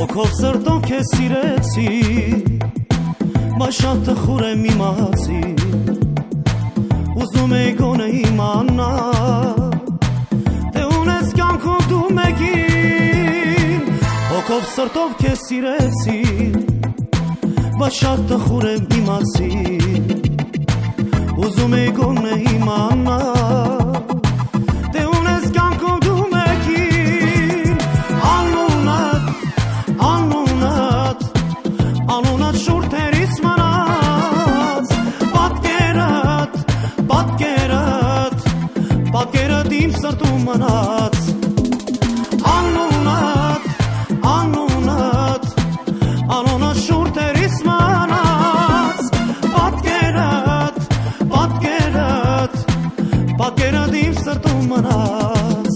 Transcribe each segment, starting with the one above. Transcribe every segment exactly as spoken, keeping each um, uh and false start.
Հոգով սրտով քեզ սիրեցի, բայց շատ տխուր եմ իմացի, ուզում էի գոնե իմանալ, թե ունես կյանքում դու մեկին։ Հոգով սրտով քեզ սիրեցի, բայց շատ տխուր եմ իմացի, ուզում էի գոնե իմանալ, թե ունես կյանքում դու մեկին։ Անունդ, անունդ, անունդ շուրթերիս մնաց, պատկերդ, պատկերդ, պատկերդ իմ սրտում մնաց։ Անունդ, անունդ, անունդ շուրթերիս մնաց, պատկերդ, պատկերդ, պատկերդ իմ սրտում մնաց։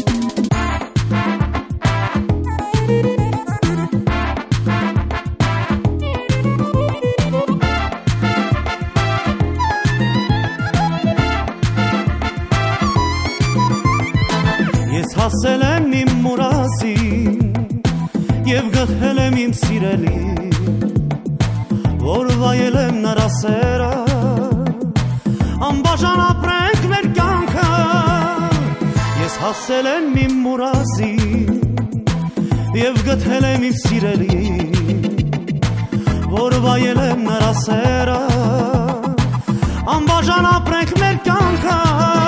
Ես հասել եմ իմ մուրասին և գտել եմ իմ սիրելին, որ վայելեմ նրա սերը, անբաժան ապրենք մեր կյանքը։ Ես հասել եմ իմ մուրասին և գտել եմ իմ սիրելին, որ վայելեմ նրա սերը, անբաժան ապրենք մեր կյանքը։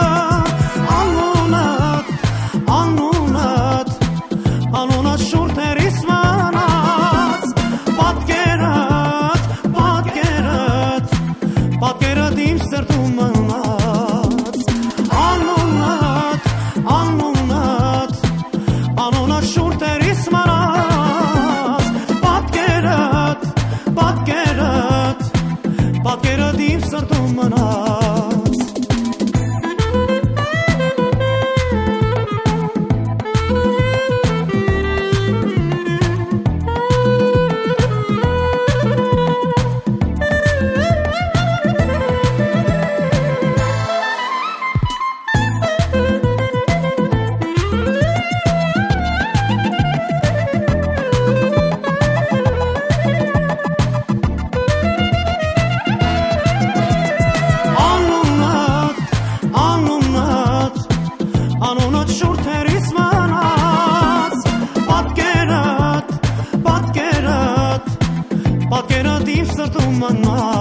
Անունդ, անունդ, անունդ շուրթերիս մնաց, պատկերդ, պատկերդ, պատկերդ իմ սրտում մնաց։ Անունդ, անունդ, անունդ շուրթերիս մնաց, պատկերդ, պատկերդ, պատկերդ իմ սրտում մնաց։ Անունդ շուրթերիս մնաց, պատկերդ, պատկերդ, պատկերդ իմ սրտում մնաց։